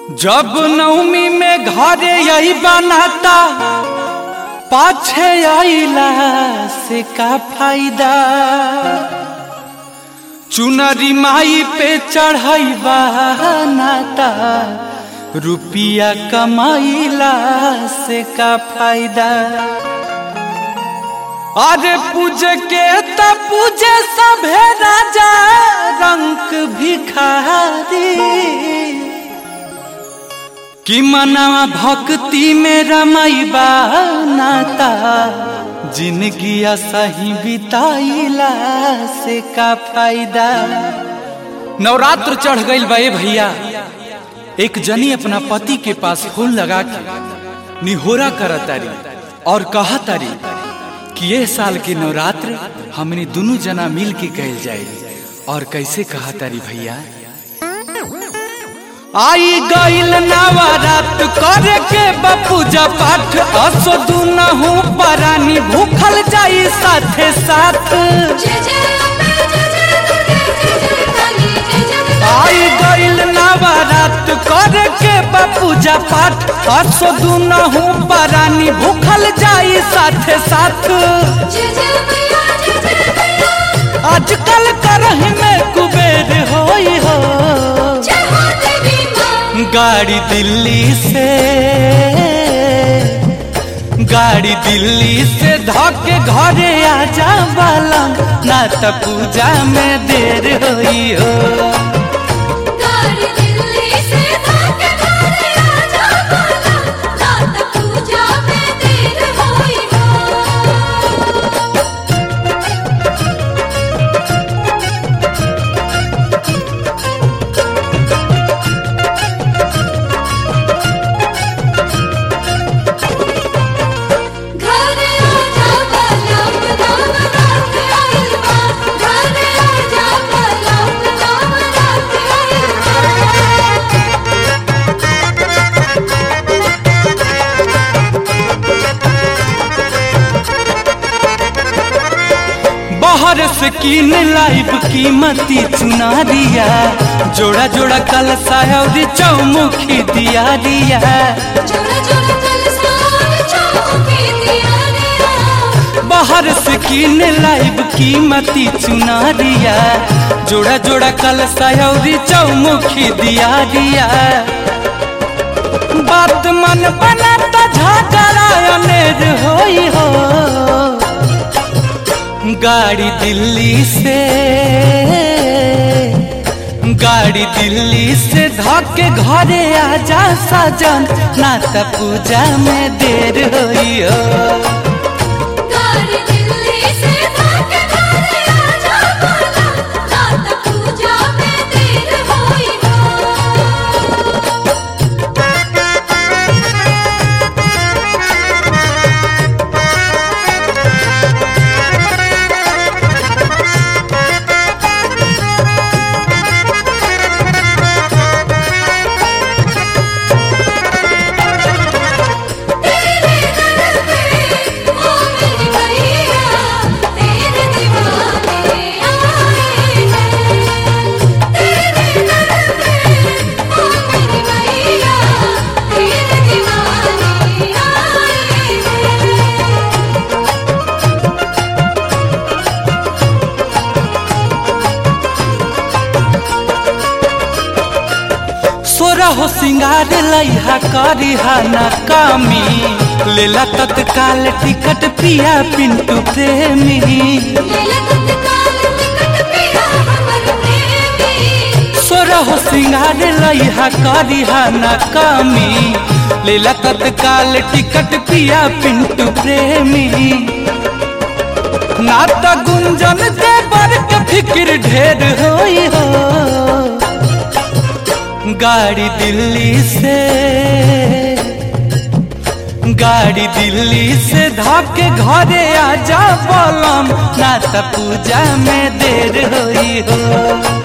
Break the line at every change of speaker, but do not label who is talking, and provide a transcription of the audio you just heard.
जब नवमी में घरे यही बनाता पाछे आइला से का फायदा। चुनरी माई पे चढ़ाई बनाता रुपिया कमाइला से का फायदा। अरे पूजे के त पूजे सभे राजा रंग भिखारी कि मनावा भक्ति में रमाइबा नाता जिंदगी सही बिताइला से का फायदा। नवरात्र चढ़ गइल बा भैया। एक जनी अपना पति के पास फूल लगा के निहोरा करतारी और कहतारी कि ये साल के नवरात्र हमने दोनों जना मिल के कैल जाए। और कैसे कहतारी भैया, आई गइल नवरात्र करे के पूजा पाठ असो दुनहु परानी भूखल जाई साथे साथ। आई गइल नवरात्र करे के पूजा पाठ असो दुनहु परानी भूखल जाई साथे साथ। आजकल करही में कुबेर होई हो गाड़ी दिल्ली से धोके घरे आजा बाला ना त पूजा में देर होई हो। बाहर से कीन लाइब कीमती चुनारिया जोड़ा जोड़ा कलसा और चौमुखी दिया दिया। बाहर से कीन लाइब कीमती चुनारिया जोड़ा जोड़ा कलसा और चौमुखी दिया दिया। बात मन बनाता झगड़ा अनेर होई हो गाड़ी दिल्ली से धोके घरे आजा सजन ना त पूजा में देर होई हो। हो सिंगार लइहा करिहा ना कामी लेला तत्काल टिकट पिया पिंटू प्रेमी। सोरह सिंगार लइहा करिहा ना कामी लेला तत्काल टिकट पिया पिंटू प्रेमी। ना त गुंजन के बरक फिक्र ढेर होई हो गाड़ी दिल्ली से धोके घरे आजा बोलम ना त पूजा में देर होई हो।